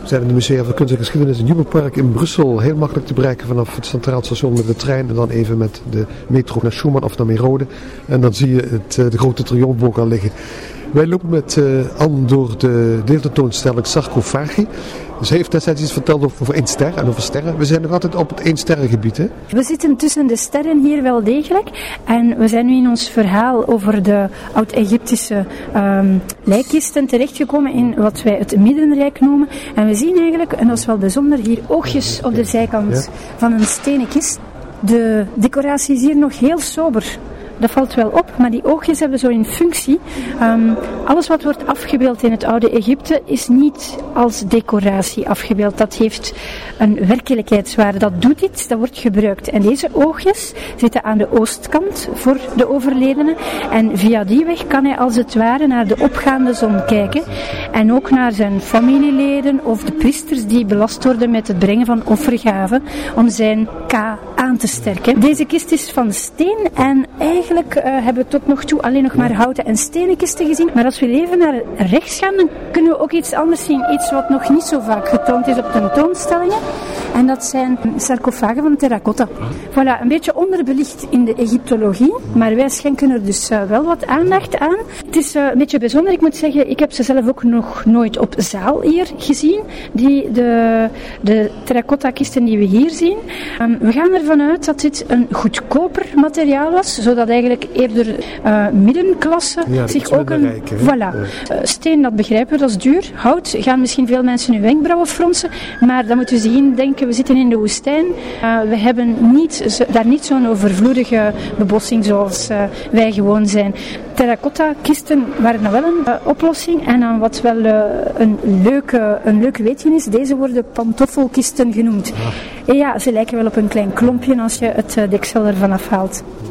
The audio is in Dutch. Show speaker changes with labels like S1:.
S1: We zijn in het Museum voor Kunst en Geschiedenis in Jubelpark in Brussel. Heel makkelijk te bereiken vanaf het Centraal Station met de trein en dan even met de metro naar Schumann of naar Merode. En dan zie je de grote triomfboog al liggen. Wij lopen met Anne door de deeltentoonstelling Sarcophagi. Ze heeft destijds iets verteld over 1 ster en over sterren. We zijn nog altijd op het 1 sterrengebied, hè?
S2: We zitten tussen de sterren hier wel degelijk. En we zijn nu in ons verhaal over de Oud-Egyptische lijkkisten terechtgekomen in wat wij het Middenrijk noemen. En we zien eigenlijk, en dat is wel bijzonder, hier oogjes op de zijkant van een stenen kist. De decoratie is hier nog heel sober. Dat valt wel op, maar die oogjes hebben zo een functie. Alles wat wordt afgebeeld in het oude Egypte is niet als decoratie afgebeeld. Dat heeft een werkelijkheidswaarde. Dat doet iets, dat wordt gebruikt. En deze oogjes zitten aan de oostkant voor de overledene. En via die weg kan hij als het ware naar de opgaande zon kijken. En ook naar zijn familieleden of de priesters die belast worden met het brengen van offergaven om zijn K aan te sterken. Deze kist is van steen en eigenlijk hebben we tot nog toe alleen nog maar houten en stenen kisten gezien. Maar als we even naar rechts gaan, dan kunnen we ook iets anders zien. Iets wat nog niet zo vaak getoond is op tentoonstellingen. En dat zijn sarcofagen van terracotta. Voilà, een beetje onderbelicht in de Egyptologie. Maar wij schenken er dus wel wat aandacht aan. Het is een beetje bijzonder. Ik moet zeggen, ik heb ze zelf ook nog nooit op zaal hier gezien. De terracotta kisten die we hier zien. We gaan ervan uit dat dit een goedkoper materiaal was. Zodat eigenlijk eerder middenklasse zich ook een... Voilà. Steen, dat begrijpen we, dat is duur. Hout gaan misschien veel mensen hun wenkbrauwen fronsen. Maar dan moeten we zien, denken, we zitten in de woestijn. We hebben daar niet zo'n overvloedige bebossing zoals wij gewoon zijn. Terracotta kisten waren dan wel een oplossing. En dan wat wel een leuk weetje is, deze worden pantoffelkisten genoemd. Ja, ze lijken wel op een klein klompje als je het deksel ervan afhaalt.